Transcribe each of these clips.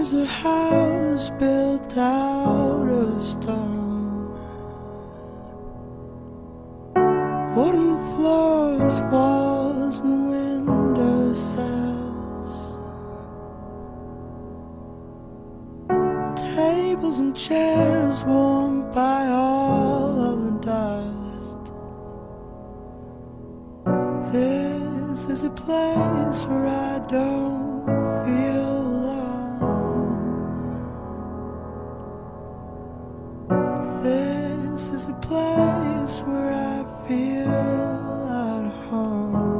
was a house built out of stone, wooden floors, walls and window sills, tables and chairs warmed by all of the dust. This is a place where I don't feel alone. This is a place where I feel at home.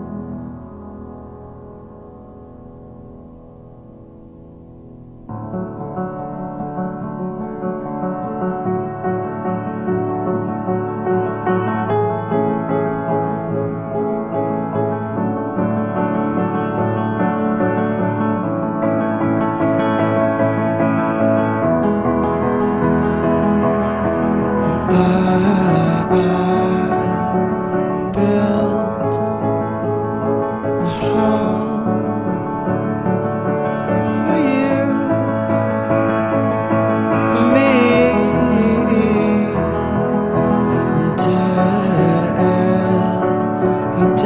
I built a home for you, for me, until you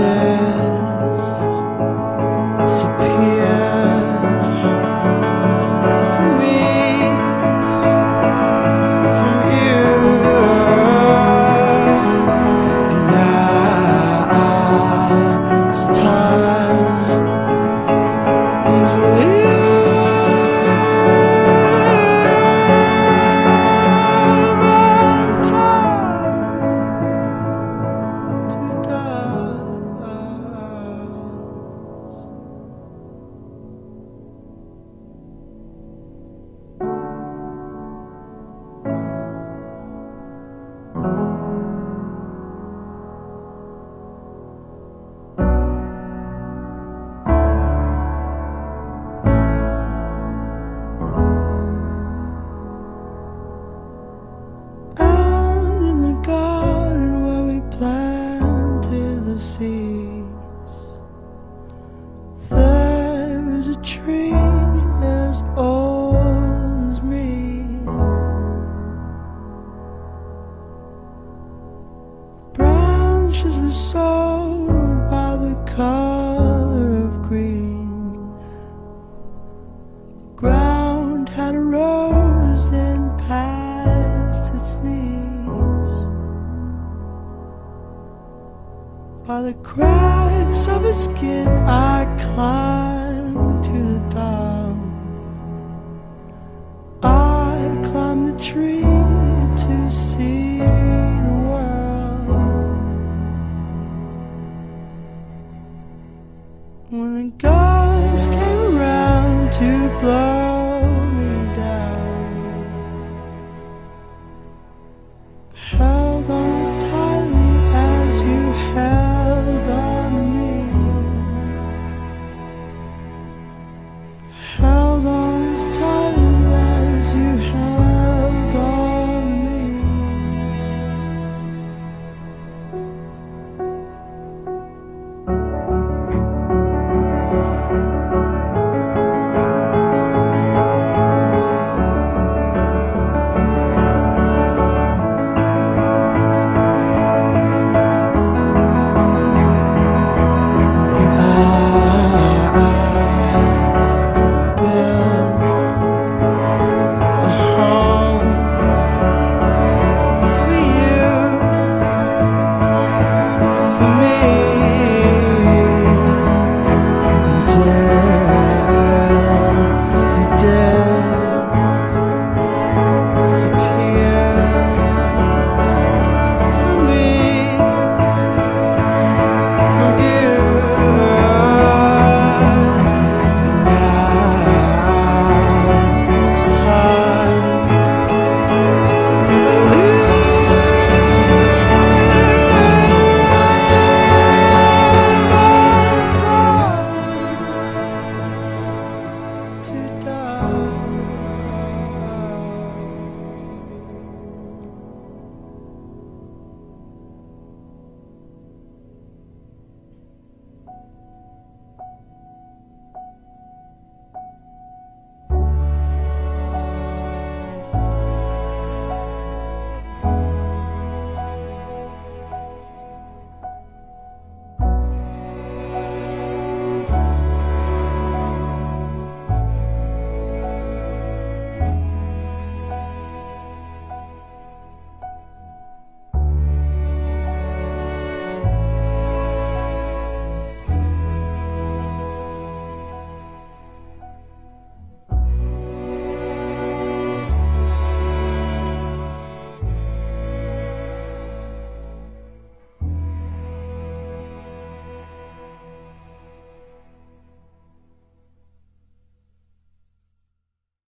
disappeared from me, from you. It's time to live and time to there's a tree as old as me. Branches were sold by the color of green. The ground had a rose then past its knees. By the cracks of his skin I climbed to the top. I'd climb the tree